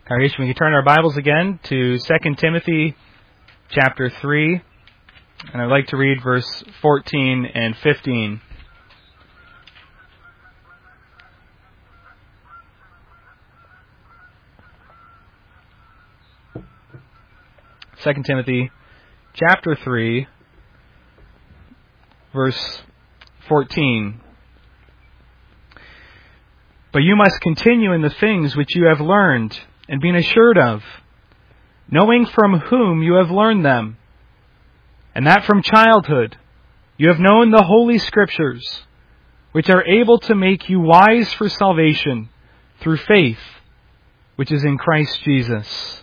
Congregation, we can turn our Bibles again to 2 Timothy chapter 3, and I'd like to read verse 14 and 15. 2 Timothy chapter 3, verse 14. But you must continue in the things which you have learned and been assured of, knowing from whom you have learned them, and that from childhood you have known the Holy Scriptures, which are able to make you wise for salvation through faith, which is in Christ Jesus.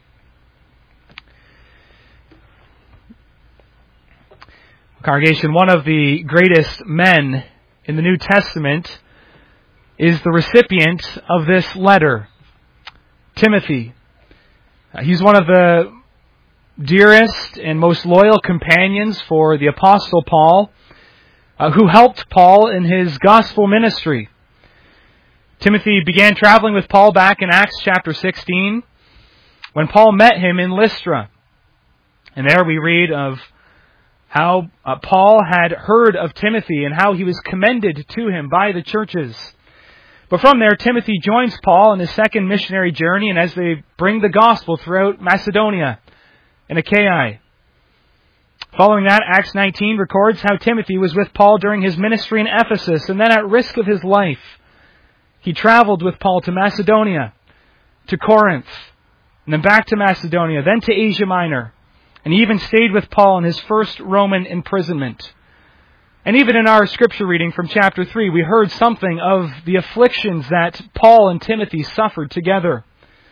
Congregation, one of the greatest men in the New Testament is the recipient of this letter, Timothy. He's one of the dearest and most loyal companions for the Apostle Paul, who helped Paul in his gospel ministry. Timothy began traveling with Paul back in Acts chapter 16, when Paul met him in Lystra. And there we read of how Paul had heard of Timothy and how he was commended to him by the churches. But from there, Timothy joins Paul in his second missionary journey, and as they bring the gospel throughout Macedonia and Achaia. Following that, Acts 19 records how Timothy was with Paul during his ministry in Ephesus, and then at risk of his life, he traveled with Paul to Macedonia, to Corinth, and then back to Macedonia, then to Asia Minor, and he even stayed with Paul in his first Roman imprisonment. And even in our scripture reading from chapter 3, we heard something of the afflictions that Paul and Timothy suffered together.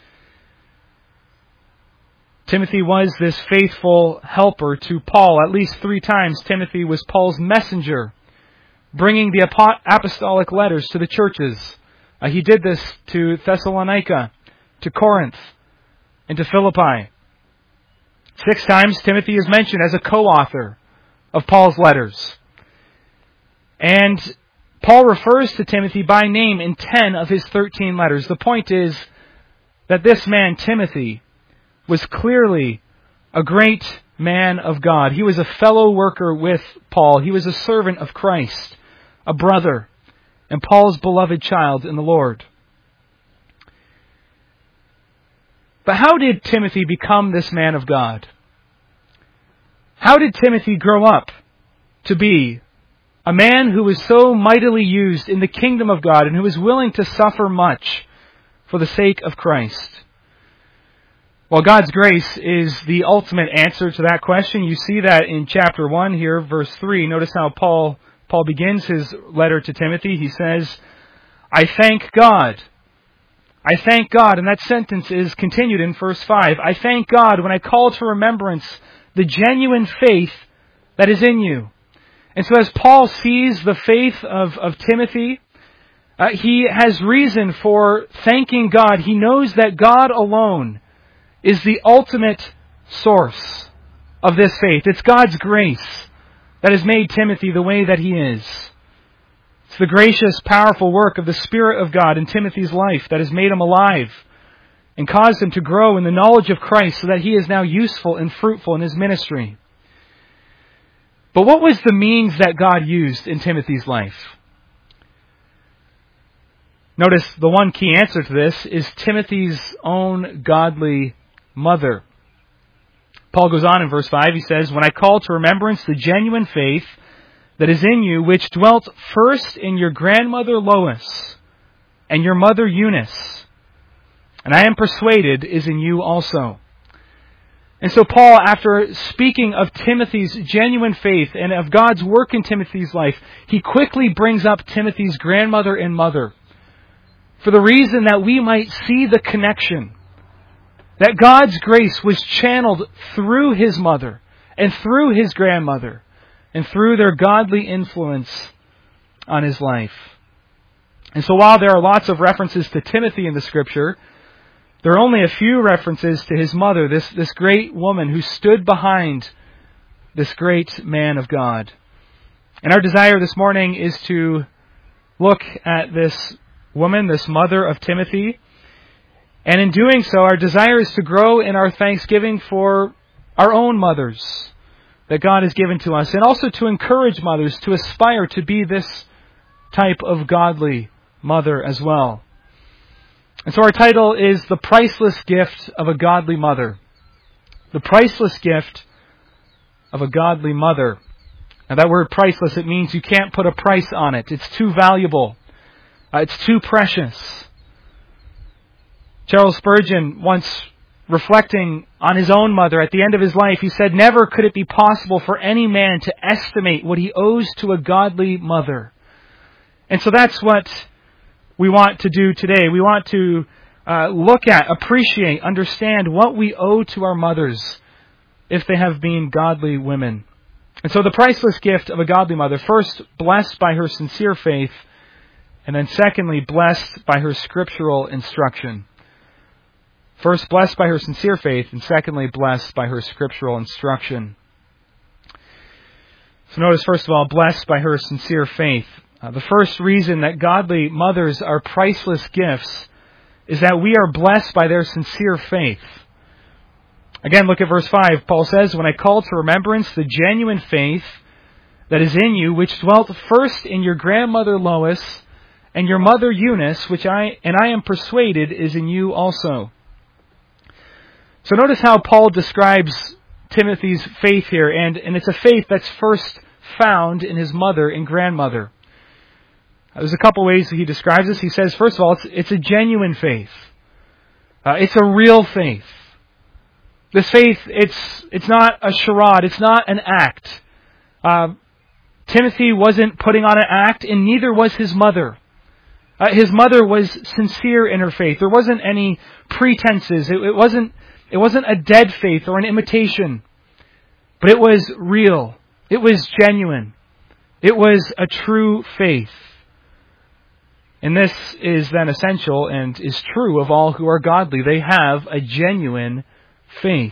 Timothy was this faithful helper to Paul. At least 3 times Timothy was Paul's messenger, bringing the apostolic letters to the churches. He did this to Thessalonica, to Corinth, and to Philippi. 6 times Timothy is mentioned as a co-author of Paul's letters. And Paul refers to Timothy by name in 10 of his 13 letters. The point is that this man, Timothy, was clearly a great man of God. He was a fellow worker with Paul. He was a servant of Christ, a brother, and Paul's beloved child in the Lord. But how did Timothy become this man of God? How did Timothy grow up to be a man who was so mightily used in the kingdom of God and who was willing to suffer much for the sake of Christ? Well, God's grace is the ultimate answer to that question. You see that in chapter 1 here, verse 3. Notice how Paul begins his letter to Timothy. He says, I thank God. I thank God. And that sentence is continued in verse 5. I thank God when I call to remembrance the genuine faith that is in you. And so as Paul sees the faith of Timothy, he has reason for thanking God. He knows that God alone is the ultimate source of this faith. It's God's grace that has made Timothy the way that he is. It's the gracious, powerful work of the Spirit of God in Timothy's life that has made him alive and caused him to grow in the knowledge of Christ so that he is now useful and fruitful in his ministry. But what was the means that God used in Timothy's life? Notice the one key answer to this is Timothy's own godly mother. Paul goes on in verse 5, he says, when I call to remembrance the genuine faith that is in you, which dwelt first in your grandmother Lois and your mother Eunice, and I am persuaded is in you also. And so Paul, after speaking of Timothy's genuine faith and of God's work in Timothy's life, he quickly brings up Timothy's grandmother and mother for the reason that we might see the connection. That God's grace was channeled through his mother and through his grandmother and through their godly influence on his life. And so while there are lots of references to Timothy in the Scripture, there are only a few references to his mother, this great woman who stood behind this great man of God. And our desire this morning is to look at this woman, this mother of Timothy, And in doing so, our desire is to grow in our thanksgiving for our own mothers that God has given to us, and also to encourage mothers to aspire to be this type of godly mother as well. And so our title is The Priceless Gift of a Godly Mother. The priceless gift of a godly mother. Now that word priceless, it means you can't put a price on it. It's too valuable. It's too precious. Charles Spurgeon, once reflecting on his own mother at the end of his life, he said, "Never could it be possible for any man to estimate what he owes to a godly mother." And so that's what we want to do today. We want to look at, appreciate, understand what we owe to our mothers if they have been godly women. And so the priceless gift of a godly mother, first, blessed by her sincere faith, and then secondly, blessed by her scriptural instruction. First, blessed by her sincere faith, and secondly, blessed by her scriptural instruction. So notice, first of all, blessed by her sincere faith. The first reason that godly mothers are priceless gifts is that we are blessed by their sincere faith. Again, look at verse 5. Paul says, "When I call to remembrance the genuine faith that is in you, which dwelt first in your grandmother Lois and your mother Eunice, which I am persuaded is in you also." So notice how Paul describes Timothy's faith here, and it's a faith that's first found in his mother and grandmother. There's a couple ways that he describes this. He says, first of all, it's a genuine faith. It's a real faith. This faith, it's not a charade. It's not an act. Timothy wasn't putting on an act, and neither was his mother. His mother was sincere in her faith. There wasn't any pretenses. It wasn't a dead faith or an imitation. But it was real. It was genuine. It was a true faith. And this is then essential and is true of all who are godly. They have a genuine faith.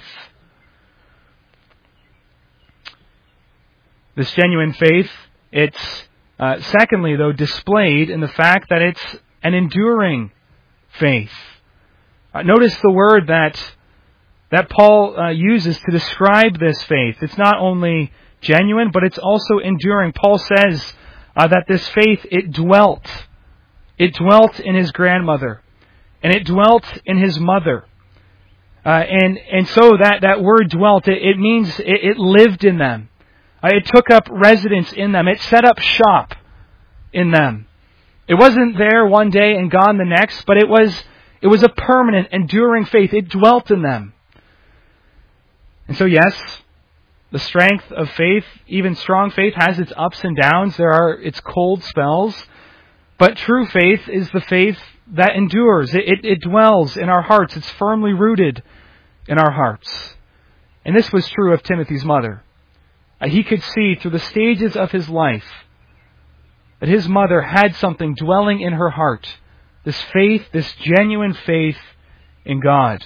This genuine faith, it's secondly, though, displayed in the fact that it's an enduring faith. Notice the word that Paul uses to describe this faith. It's not only genuine, but it's also enduring. Paul says that this faith, it dwelt. It dwelt in his grandmother, and it dwelt in his mother. And so that word dwelt, it means it lived in them. It took up residence in them. It set up shop in them. It wasn't there one day and gone the next, but it was a permanent, enduring faith. It dwelt in them. And so yes, the strength of faith, even strong faith, has its ups and downs. There are its cold spells. But true faith is the faith that endures. It dwells in our hearts. It's firmly rooted in our hearts. And this was true of Timothy's mother. He could see through the stages of his life that his mother had something dwelling in her heart. This faith, this genuine faith in God.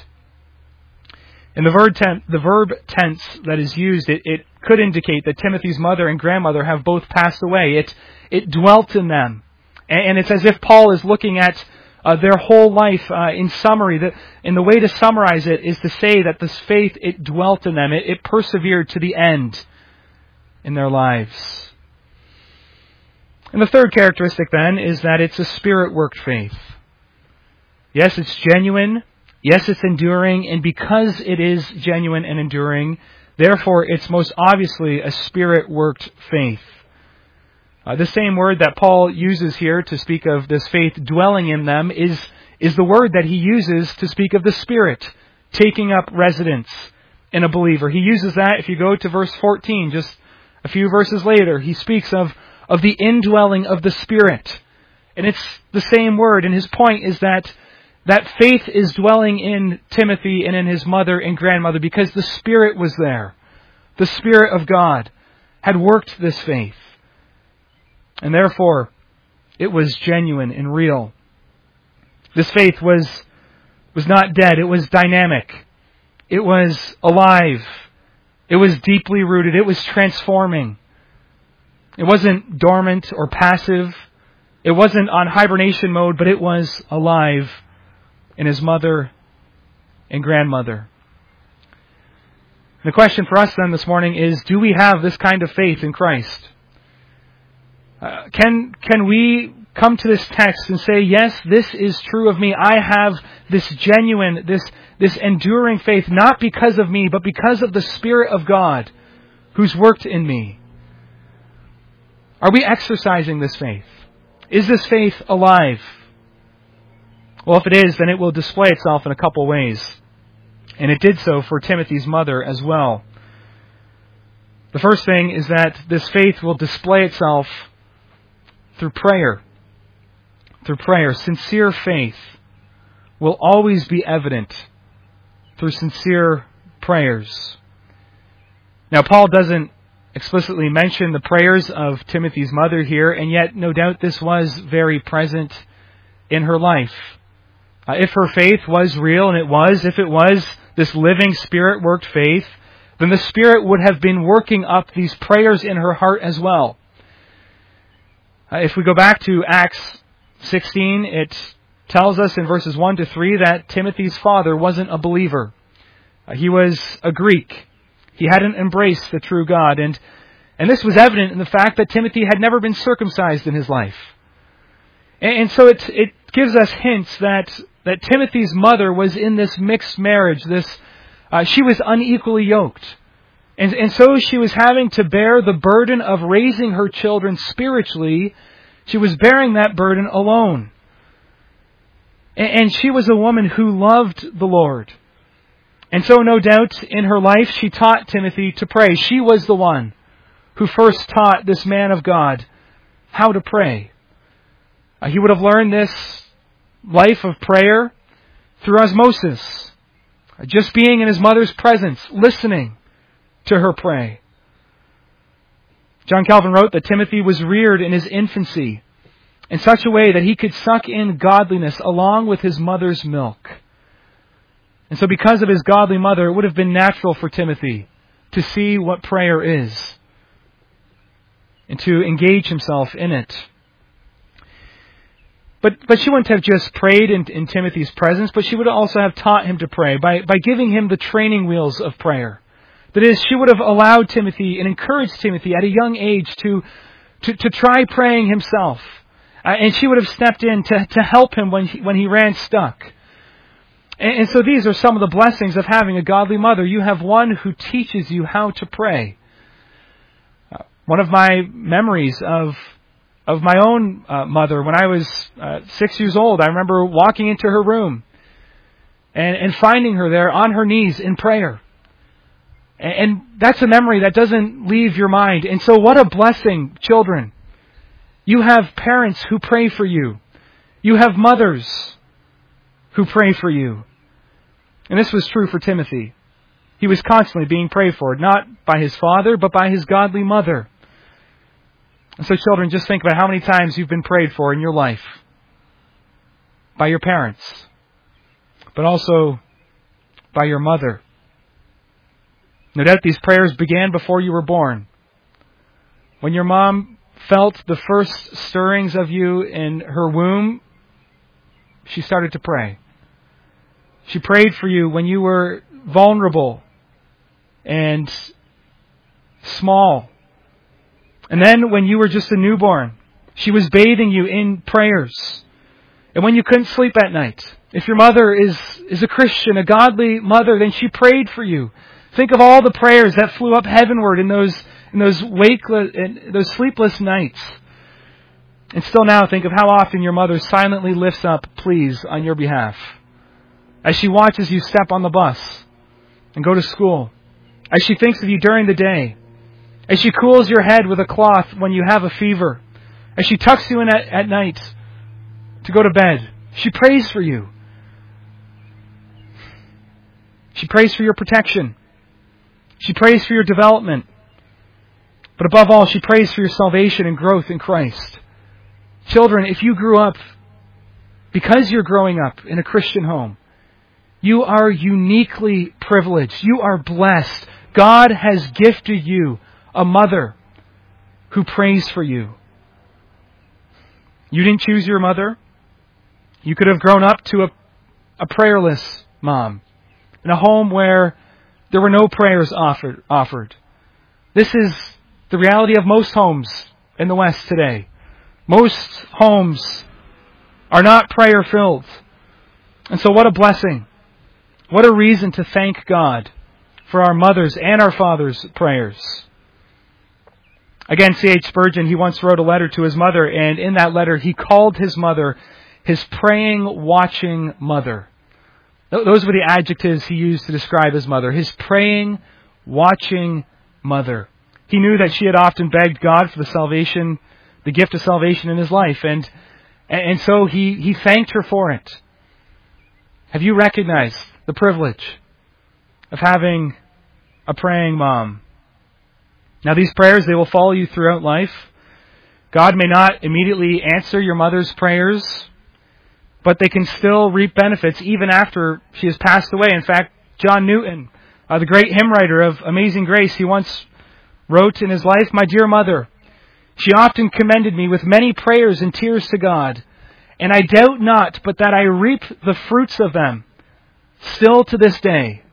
And the verb tense that is used, it could indicate that Timothy's mother and grandmother have both passed away. It dwelt in them. And it's as if Paul is looking at their whole life in summary. And the way to summarize it is to say that this faith, it dwelt in them. It persevered to the end in their lives. And the third characteristic then is that it's a Spirit-worked faith. Yes, it's genuine. Yes, it's enduring. And because it is genuine and enduring, therefore it's most obviously a Spirit-worked faith. The same word that Paul uses here to speak of this faith dwelling in them is the word that he uses to speak of the Spirit taking up residence in a believer. He uses that if you go to verse 14, just a few verses later. He speaks of the indwelling of the Spirit. And it's the same word. And his point is that faith is dwelling in Timothy and in his mother and grandmother because the Spirit was there. The Spirit of God had worked this faith. And therefore, it was genuine and real. This faith was not dead. It was dynamic. It was alive. It was deeply rooted. It was transforming. It wasn't dormant or passive. It wasn't on hibernation mode, but it was alive in his mother and grandmother. The question for us then this morning is, do we have this kind of faith in Christ? Can we come to this text and say, yes, this is true of me. I have this genuine, this enduring faith, not because of me, but because of the Spirit of God who's worked in me. Are we exercising this faith? Is this faith alive? Well, if it is, then it will display itself in a couple ways. And it did so for Timothy's mother as well. The first thing is that this faith will display itself through prayer. Through prayer. Sincere faith will always be evident through sincere prayers. Now, Paul doesn't explicitly mention the prayers of Timothy's mother here, and yet no doubt this was very present in her life. If her faith was real, and if it was this living Spirit-worked faith, then the Spirit would have been working up these prayers in her heart as well. If we go back to Acts 16, it tells us in verses 1 to 3 that Timothy's father wasn't a believer. He was a Greek. He hadn't embraced the true God, and this was evident in the fact that Timothy had never been circumcised in his life. And so it gives us hints that Timothy's mother was in this mixed marriage. She was unequally yoked. And so she was having to bear the burden of raising her children spiritually. She was bearing that burden alone. And she was a woman who loved the Lord. And so no doubt in her life she taught Timothy to pray. She was the one who first taught this man of God how to pray. He would have learned this life of prayer through osmosis. Just being in his mother's presence, listening to her pray. John Calvin wrote that Timothy was reared in his infancy in such a way that he could suck in godliness along with his mother's milk. And so because of his godly mother, it would have been natural for Timothy to see what prayer is and to engage himself in it. But she wouldn't have just prayed in Timothy's presence, but she would also have taught him to pray by giving him the training wheels of prayer. That is, she would have allowed Timothy and encouraged Timothy at a young age to try praying himself. And she would have stepped in to help him when he ran stuck. And so these are some of the blessings of having a godly mother. You have one who teaches you how to pray. One of my memories of my own mother, when I was 6 years old, I remember walking into her room and finding her there on her knees in prayer. And that's a memory that doesn't leave your mind. And so what a blessing, children. You have parents who pray for you. You have mothers who pray for you. And this was true for Timothy. He was constantly being prayed for, not by his father, but by his godly mother. And so children, just think about how many times you've been prayed for in your life. By your parents. But also by your mother. No doubt these prayers began before you were born. When your mom felt the first stirrings of you in her womb, she started to pray. She prayed for you when you were vulnerable and small. And then when you were just a newborn, she was bathing you in prayers. And when you couldn't sleep at night, if your mother is a Christian, a godly mother, then she prayed for you. Think of all the prayers that flew up heavenward in those sleepless nights. And still now, think of how often your mother silently lifts up pleas on your behalf. As she watches you step on the bus and go to school. As she thinks of you during the day. As she cools your head with a cloth when you have a fever. As she tucks you in at night to go to bed. She prays for you. She prays for your protection. She prays for your development. But above all, she prays for your salvation and growth in Christ. Children, if you grew up, because you're growing up in a Christian home, you are uniquely privileged. You are blessed. God has gifted you a mother who prays for you. You didn't choose your mother. You could have grown up to a prayerless mom. in a home where there were no prayers offered. This is the reality of most homes in the West today. Most homes are not prayer-filled. And so what a blessing. What a reason to thank God for our mothers' and our fathers' prayers. Again, C.H. Spurgeon, he once wrote a letter to his mother, and in that letter he called his mother his praying, watching mother. Those were the adjectives he used to describe his mother. His praying, watching mother. He knew that she had often begged God for the gift of salvation in his life, and so he thanked her for it. Have you recognized the privilege of having a praying mom? Now these prayers, they will follow you throughout life. God may not immediately answer your mother's prayers, but they can still reap benefits even after she has passed away. In fact, John Newton, the great hymn writer of Amazing Grace, he once wrote in his life, "My dear mother, she often commended me with many prayers and tears to God, and I doubt not but that I reap the fruits of them still to this day."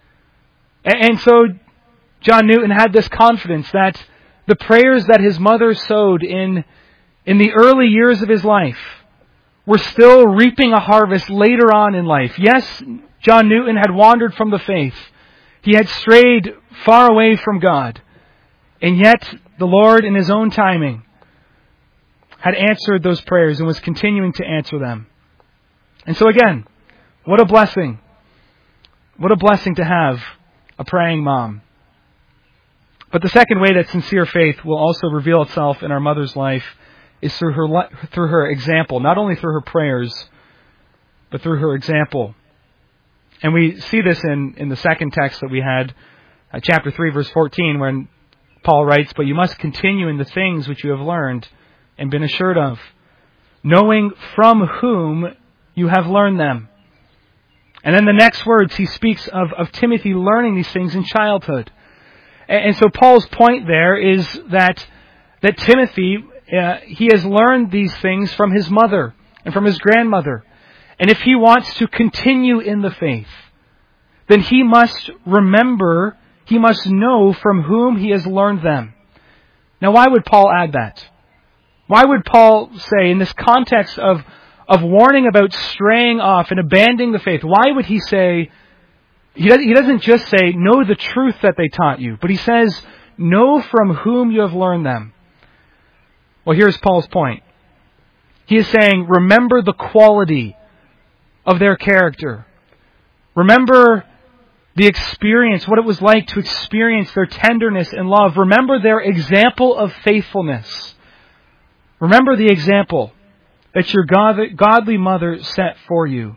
And so John Newton had this confidence that the prayers that his mother sowed in the early years of his life were still reaping a harvest later on in life. Yes, John Newton had wandered from the faith. He had strayed far away from God. And yet, the Lord, in His own timing, had answered those prayers and was continuing to answer them. And so again, what a blessing. What a blessing to have a praying mom. But the second way that sincere faith will also reveal itself in our mother's life is through her example. Not only through her prayers, but through her example. And we see this in the second text that we had, chapter 3, verse 14, when Paul writes, "But you must continue in the things which you have learned and been assured of, knowing from whom you have learned them." And then the next words, he speaks of Timothy learning these things in childhood. And so Paul's point there is that Timothy, he has learned these things from his mother and from his grandmother. And if he wants to continue in the faith, then he must remember, he must know from whom he has learned them. Now, why would Paul add that? Why would Paul say, in this context of warning about straying off and abandoning the faith, why would he say, he doesn't just say, know the truth that they taught you, but he says, know from whom you have learned them. Well, here's Paul's point. He is saying, remember the quality of their character. Remember the experience, what it was like to experience their tenderness and love. Remember their example of faithfulness. Remember the example that your godly mother set for you.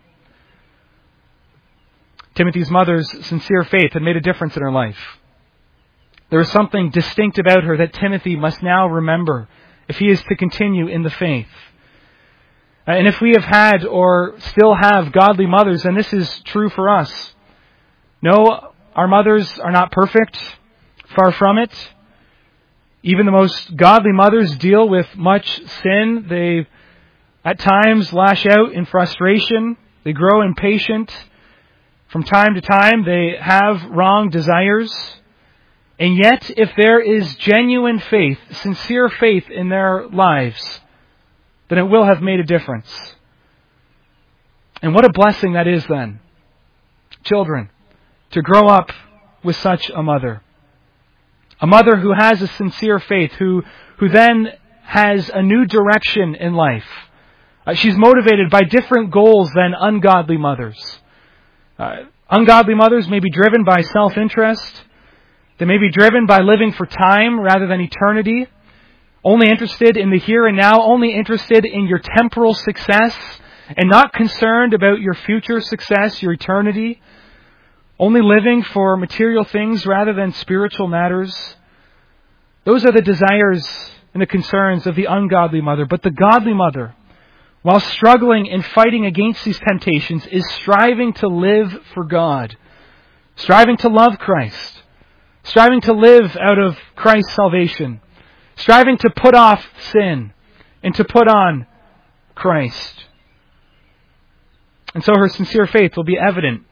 Timothy's mother's sincere faith had made a difference in her life. There was something distinct about her that Timothy must now remember if he is to continue in the faith. And if we have had or still have godly mothers, then this is true for us. No, our mothers are not perfect. Far from it. Even the most godly mothers deal with much sin. They at times lash out in frustration. They grow impatient. From time to time, they have wrong desires. And yet, if there is genuine faith, sincere faith in their lives, then it will have made a difference. And what a blessing that is then, children, to grow up with such a mother. A mother who has a sincere faith, who then has a new direction in life. She's motivated by different goals than ungodly mothers. Ungodly mothers may be driven by self-interest. They may be driven by living for time rather than eternity. Only interested in the here and now, only interested in your temporal success, and not concerned about your future success, your eternity. Only living for material things rather than spiritual matters. Those are the desires and the concerns of the ungodly mother. But the godly mother, while struggling and fighting against these temptations, is striving to live for God. Striving to love Christ. Striving to live out of Christ's salvation. Striving to put off sin and to put on Christ. And so her sincere faith will be evident.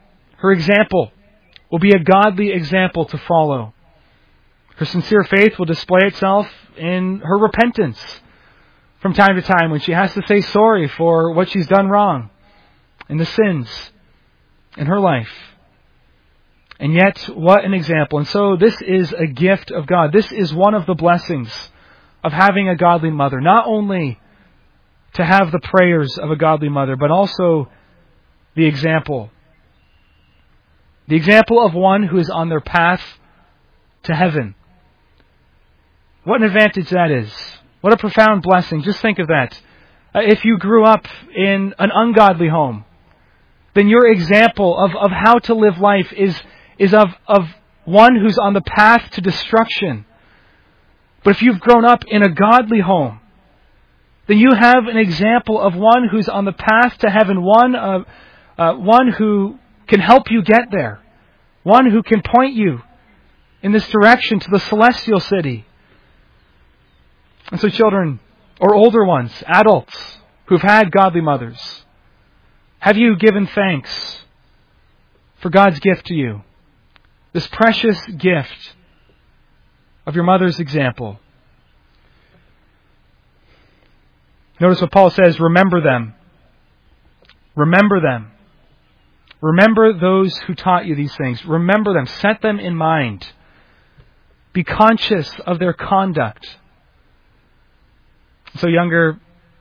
Her example will be a godly example to follow. Her sincere faith will display itself in her repentance from time to time when she has to say sorry for what she's done wrong and the sins in her life. And yet, what an example. And so this is a gift of God. This is one of the blessings of having a godly mother. Not only to have the prayers of a godly mother, but also the example. The example of one who is on their path to heaven. What an advantage that is. What a profound blessing. Just think of that. If you grew up in an ungodly home, then your example of how to live life is of one who's on the path to destruction. But if you've grown up in a godly home, then you have an example of one who's on the path to heaven, one who can help you get there, one who can point you in this direction to the celestial city. And so children, or older ones, adults who've had godly mothers, have you given thanks for God's gift to you? This precious gift of your mother's example. Notice what Paul says, remember them. Remember them. Remember those who taught you these things. Remember them. Set them in mind. Be conscious of their conduct. So younger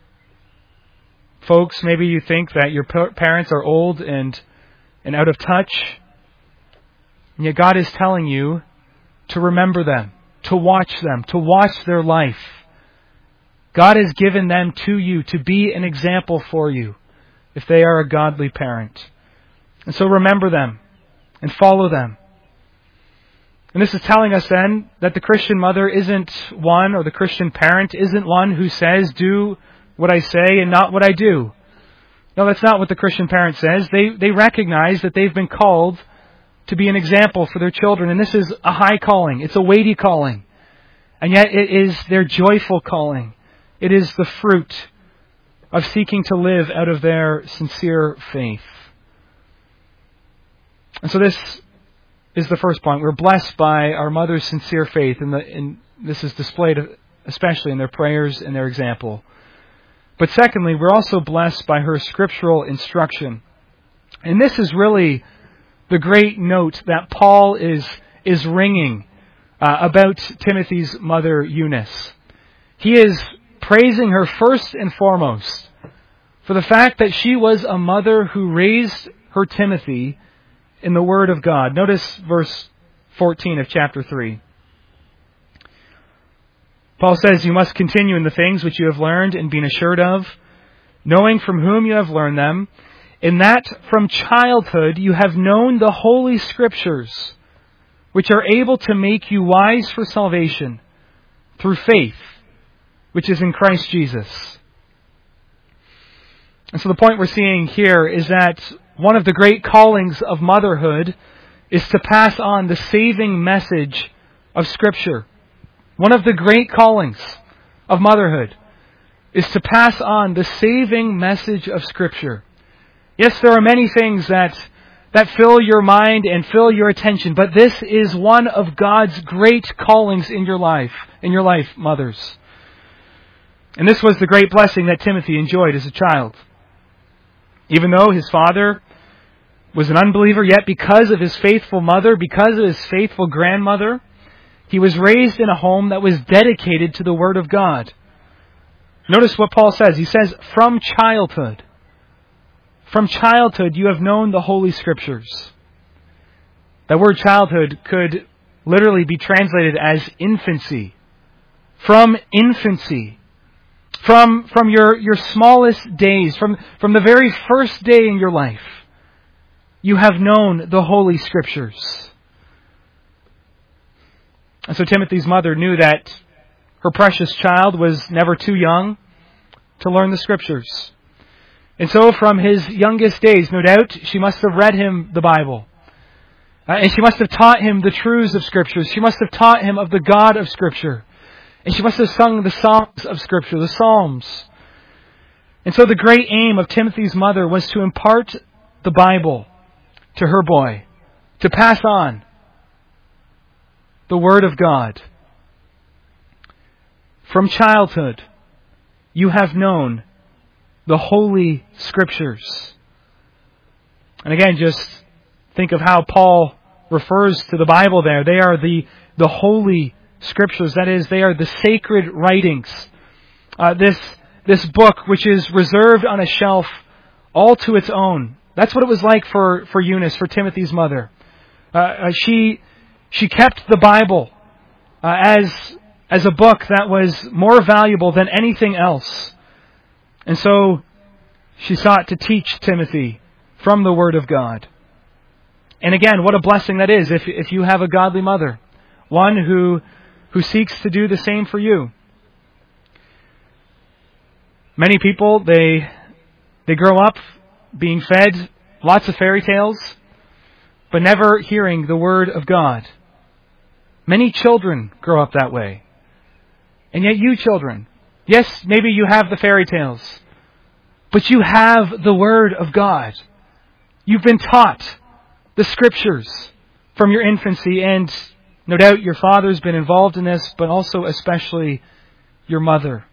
folks, maybe you think that your parents are old and out of touch. And yet God is telling you to remember them, to watch their life. God has given them to you to be an example for you if they are a godly parent. And so remember them and follow them. And this is telling us then that the Christian mother isn't one, or the Christian parent isn't one who says, do what I say and not what I do. No, that's not what the Christian parent says. They recognize that they've been called to be an example for their children. And this is a high calling. It's a weighty calling. And yet it is their joyful calling. It is the fruit of seeking to live out of their sincere faith. And so this is the first point. We're blessed by our mother's sincere faith, and this is displayed especially in their prayers and their example. But secondly, we're also blessed by her scriptural instruction. And this is really the great note that Paul is ringing about Timothy's mother Eunice. He is praising her first and foremost for the fact that she was a mother who raised her Timothy in the Word of God. Notice verse 14 of chapter 3. Paul says, you must continue in the things which you have learned and been assured of, knowing from whom you have learned them, in that from childhood you have known the Holy Scriptures, which are able to make you wise for salvation through faith, which is in Christ Jesus. And so the point we're seeing here is that one of the great callings of motherhood is to pass on the saving message of Scripture. One of the great callings of motherhood is to pass on the saving message of Scripture. Yes, there are many things that fill your mind and fill your attention, but this is one of God's great callings in your life, mothers. And this was the great blessing that Timothy enjoyed as a child. Even though his father was an unbeliever, yet because of his faithful mother, because of his faithful grandmother, he was raised in a home that was dedicated to the Word of God. Notice what Paul says. He says, from childhood you have known the Holy Scriptures. That word childhood could literally be translated as infancy. From infancy. From your smallest days, from the very first day in your life, you have known the Holy Scriptures. And so Timothy's mother knew that her precious child was never too young to learn the Scriptures. And so from his youngest days, no doubt, she must have read him the Bible. And she must have taught him the truths of Scripture. She must have taught him of the God of Scripture. And she must have sung the songs of Scripture, the Psalms. And so the great aim of Timothy's mother was to impart the Bible, to her boy, to pass on the Word of God. From childhood, you have known the Holy Scriptures. And again, just think of how Paul refers to the Bible there. They are the Holy Scriptures. That is, they are the sacred writings. This book, which is reserved on a shelf all to its own. That's what it was like for Eunice, for Timothy's mother. She kept the Bible as a book that was more valuable than anything else. And so she sought to teach Timothy from the Word of God. And again, what a blessing that is if you have a godly mother, one who seeks to do the same for you. Many people, they grow up being fed lots of fairy tales, but never hearing the Word of God. Many children grow up that way. And yet you children, yes, maybe you have the fairy tales, but you have the Word of God. You've been taught the Scriptures from your infancy, and no doubt your father's been involved in this, but also especially your mother.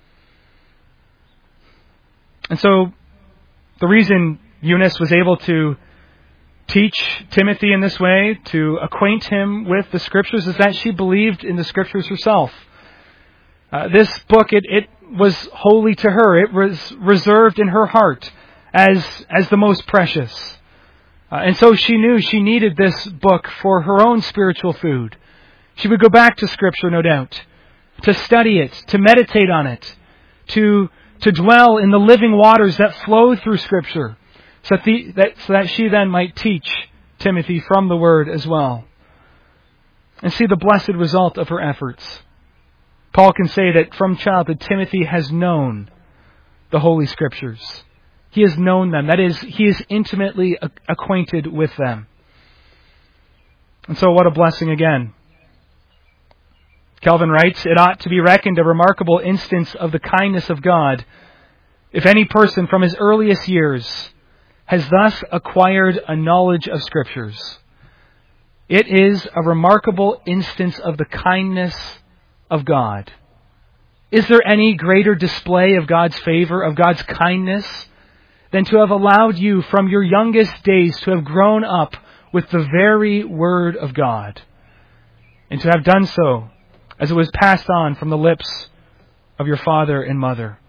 And so the reason Eunice was able to teach Timothy in this way, to acquaint him with the Scriptures, is that she believed in the Scriptures herself. This book, it was holy to her. It was reserved in her heart as the most precious. And so she knew she needed this book for her own spiritual food. She would go back to Scripture, no doubt, to study it, to meditate on it, to dwell in the living waters that flow through Scripture, so that she then might teach Timothy from the Word as well. And see the blessed result of her efforts. Paul can say that from childhood, Timothy has known the Holy Scriptures. He has known them. That is, he is intimately acquainted with them. And so what a blessing again. Calvin writes, "It ought to be reckoned a remarkable instance of the kindness of God if any person from his earliest years has thus acquired a knowledge of Scriptures. It is a remarkable instance of the kindness of God." Is there any greater display of God's favor, of God's kindness, than to have allowed you from your youngest days to have grown up with the very Word of God, and to have done so as it was passed on from the lips of your father and mother?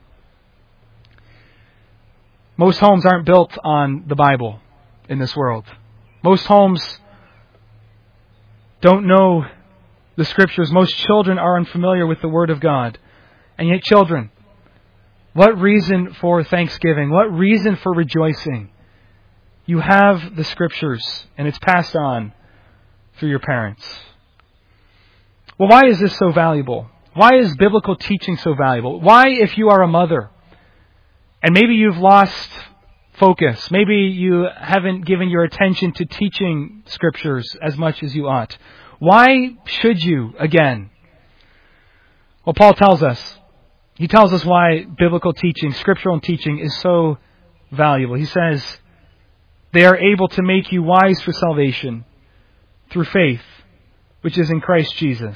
Most homes aren't built on the Bible in this world. Most homes don't know the Scriptures. Most children are unfamiliar with the Word of God. And yet, children, what reason for thanksgiving? What reason for rejoicing? You have the Scriptures, and it's passed on through your parents. Well, why is this so valuable? Why is biblical teaching so valuable? Why, if you are a mother, and maybe you've lost focus, maybe you haven't given your attention to teaching Scriptures as much as you ought, why should you again? Well, Paul tells us. He tells us why biblical teaching, scriptural teaching, is so valuable. He says, they are able to make you wise for salvation through faith, which is in Christ Jesus.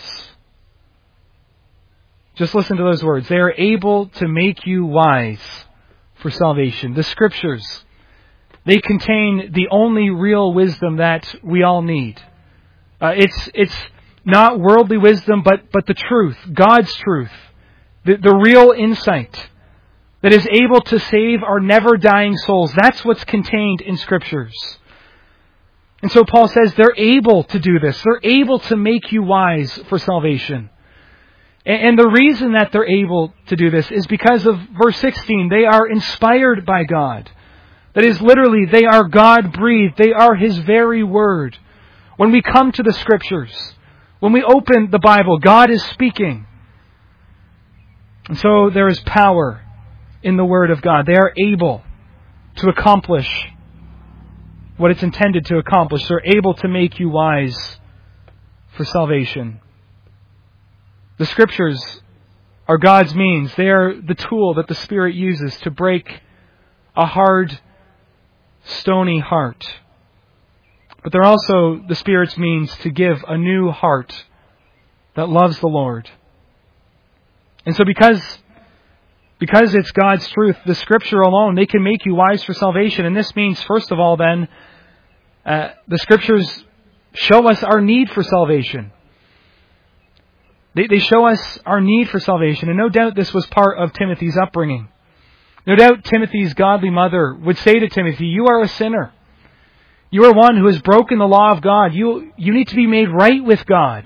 Just listen to those words. They are able to make you wise for salvation. The Scriptures, they contain the only real wisdom that we all need. It's not worldly wisdom, but the truth, God's truth. The real insight that is able to save our never-dying souls. That's what's contained in Scriptures. And so Paul says they're able to do this. They're able to make you wise for salvation. And the reason that they're able to do this is because of verse 16. They are inspired by God. That is, literally, they are God-breathed. They are His very Word. When we come to the Scriptures, when we open the Bible, God is speaking. And so there is power in the Word of God. They are able to accomplish what it's intended to accomplish. They're able to make you wise for salvation. The Scriptures are God's means. They are the tool that the Spirit uses to break a hard, stony heart but they're also the Spirit's means to give a new heart that loves the Lord. And so because it's God's truth, the Scripture alone, they can make you wise for salvation. And this means, first of all, then, the Scriptures show us our need for salvation. They show us our need for salvation. And no doubt this was part of Timothy's upbringing. No doubt Timothy's godly mother would say to Timothy, "You are a sinner. You are one who has broken the law of God. You need to be made right with God."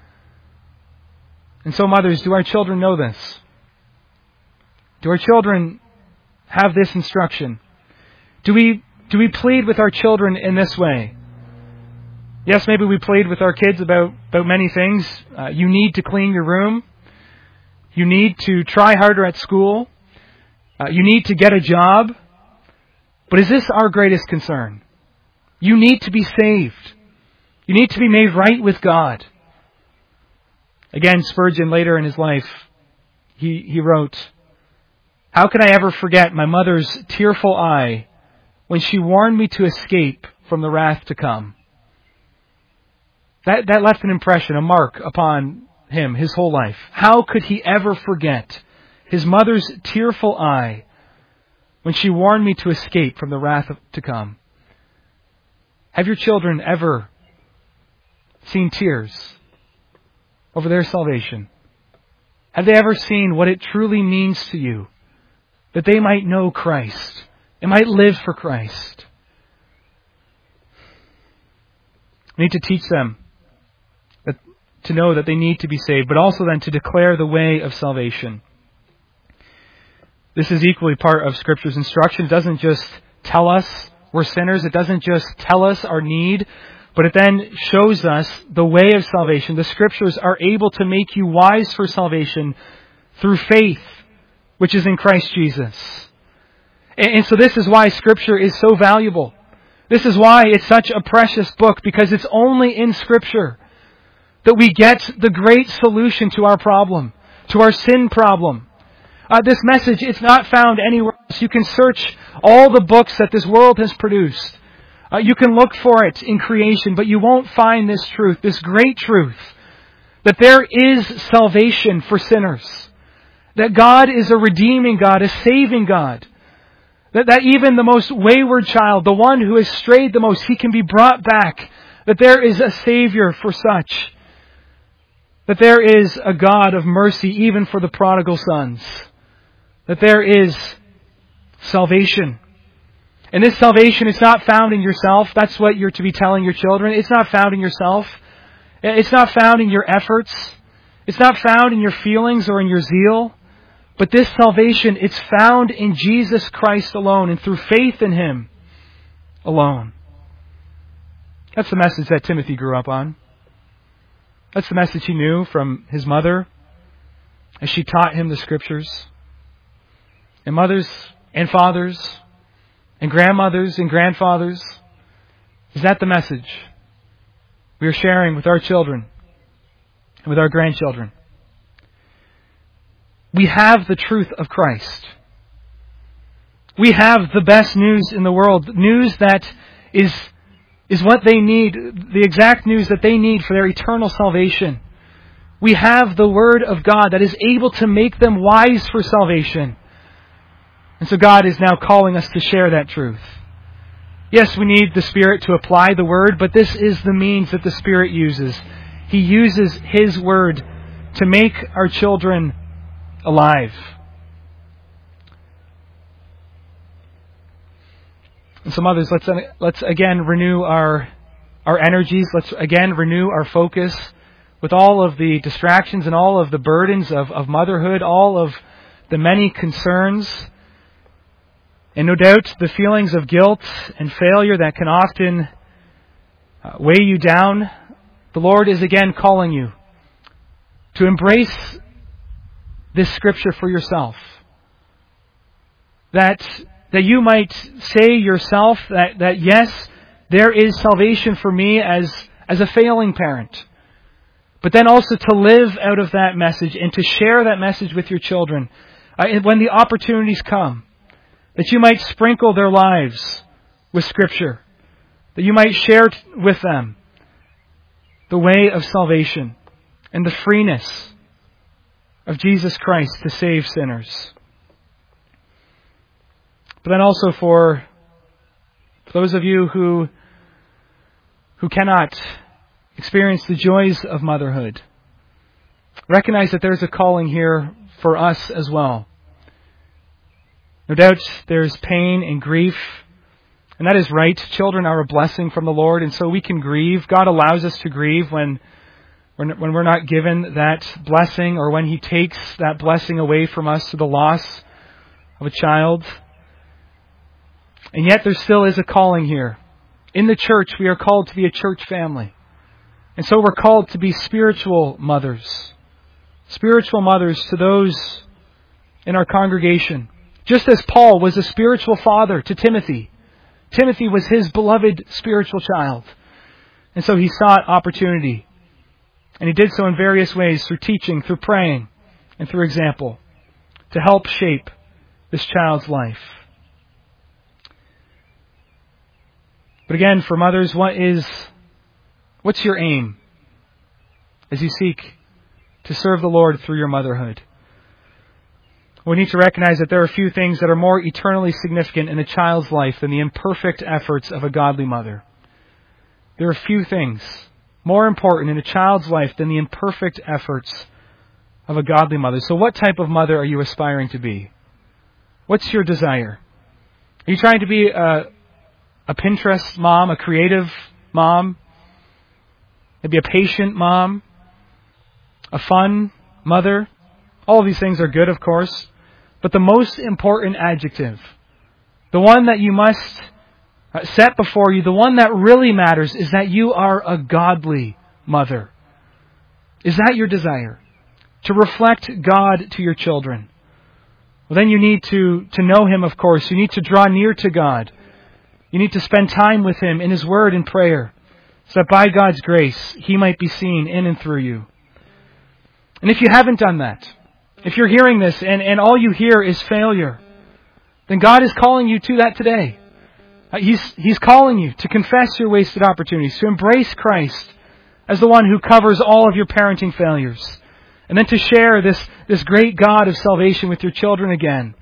And so, mothers, do our children know this? Do our children have this instruction? Do we plead with our children in this way? Yes, maybe we plead with our kids about many things. You need to clean your room. You need to try harder at school. You need to get a job. But is this our greatest concern? You need to be saved. You need to be made right with God. Again, Spurgeon, later in his life, he wrote, "How can I ever forget my mother's tearful eye when she warned me to escape from the wrath to come?" That left an impression, a mark upon him his whole life. How could he ever forget his mother's tearful eye when she warned me to escape from the wrath to come? Have your children ever seen tears over their salvation? Have they ever seen what it truly means to you that they might know Christ and might live for Christ? We need to teach them to know that they need to be saved, but also then to declare the way of salvation. This is equally part of Scripture's instruction. It doesn't just tell us we're sinners. It doesn't just tell us our need, but it then shows us the way of salvation. The Scriptures are able to make you wise for salvation through faith, which is in Christ Jesus. And so this is why Scripture is so valuable. This is why it's such a precious book, because it's only in Scripture that we get the great solution to our problem, to our sin problem. This message, it's not found anywhere else. You can search all the books that this world has produced. You can look for it in creation, but you won't find this truth, this great truth, that there is salvation for sinners. That God is a redeeming God, a saving God. That even the most wayward child, the one who has strayed the most, he can be brought back. That there is a Savior for such. That there is a God of mercy even for the prodigal sons. That there is salvation. And this salvation is not found in yourself. That's what you're to be telling your children. It's not found in yourself. It's not found in your efforts. It's not found in your feelings or in your zeal. But this salvation, it's found in Jesus Christ alone and through faith in Him alone. That's the message that Timothy grew up on. That's the message he knew from his mother as she taught him the Scriptures. And mothers and fathers and grandmothers and grandfathers, is that the message we are sharing with our children and with our grandchildren? We have the truth of Christ. We have the best news in the world. News that is what they need, the exact news that they need for their eternal salvation. We have the Word of God that is able to make them wise for salvation. And so God is now calling us to share that truth. Yes, we need the Spirit to apply the Word, but this is the means that the Spirit uses. He uses His Word to make our children alive. And so mothers, let's again renew our energies. Let's again renew our focus with all of the distractions and all of the burdens of motherhood, all of the many concerns, and no doubt the feelings of guilt and failure that can often weigh you down. The Lord is again calling you to embrace this Scripture for yourself. That you might say yourself that yes, there is salvation for me as a failing parent. But then also to live out of that message and to share that message with your children when the opportunities come. That you might sprinkle their lives with Scripture. that you might share with them the way of salvation and the freeness of Jesus Christ to save sinners. But then also for those of you who cannot experience the joys of motherhood, recognize that there's a calling here for us as well. No doubt there's pain and grief, and that is right. Children are a blessing from the Lord, and so we can grieve. God allows us to grieve when we're not given that blessing, or when He takes that blessing away from us through the loss of a child. And yet there still is a calling here. In the church, we are called to be a church family. And so we're called to be spiritual mothers. Spiritual mothers to those in our congregation. Just as Paul was a spiritual father to Timothy. Timothy was his beloved spiritual child. And so he sought opportunity. And he did so in various ways, through teaching, through praying, and through example, to help shape this child's life. But again, for mothers, what's your aim as you seek to serve the Lord through your motherhood? We need to recognize that there are few things that are more eternally significant in a child's life than the imperfect efforts of a godly mother. There are few things more important in a child's life than the imperfect efforts of a godly mother. So what type of mother are you aspiring to be? What's your desire? Are you trying to be a Pinterest mom, a creative mom, maybe a patient mom, a fun mother? All of these things are good, of course. But the most important adjective, the one that you must set before you, the one that really matters, is that you are a godly mother. Is that your desire? To reflect God to your children? Well, then you need to know Him, of course. You need to draw near to God. You need to spend time with Him in His Word and prayer, so that by God's grace, He might be seen in and through you. And if you haven't done that, if you're hearing this and all you hear is failure, then God is calling you to that today. He's calling you to confess your wasted opportunities, to embrace Christ as the one who covers all of your parenting failures, and then to share this great God of salvation with your children again.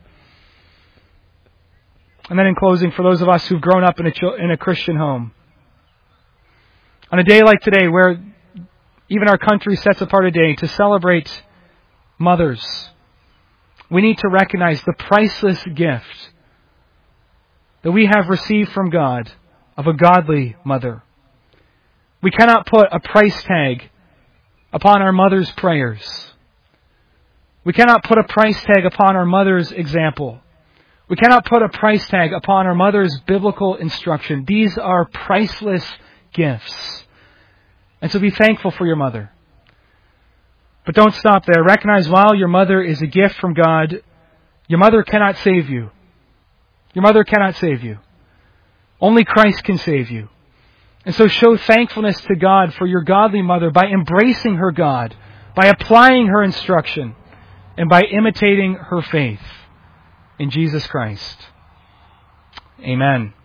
And then in closing, for those of us who've grown up in a Christian home, on a day like today, where even our country sets apart a day to celebrate mothers, we need to recognize the priceless gift that we have received from God of a godly mother. We cannot put a price tag upon our mother's prayers. We cannot put a price tag upon our mother's example. We cannot put a price tag upon our mother's biblical instruction. These are priceless gifts. And so be thankful for your mother. But don't stop there. Recognize while your mother is a gift from God, your mother cannot save you. Your mother cannot save you. Only Christ can save you. And so show thankfulness to God for your godly mother by embracing her God, by applying her instruction, and by imitating her faith in Jesus Christ. Amen.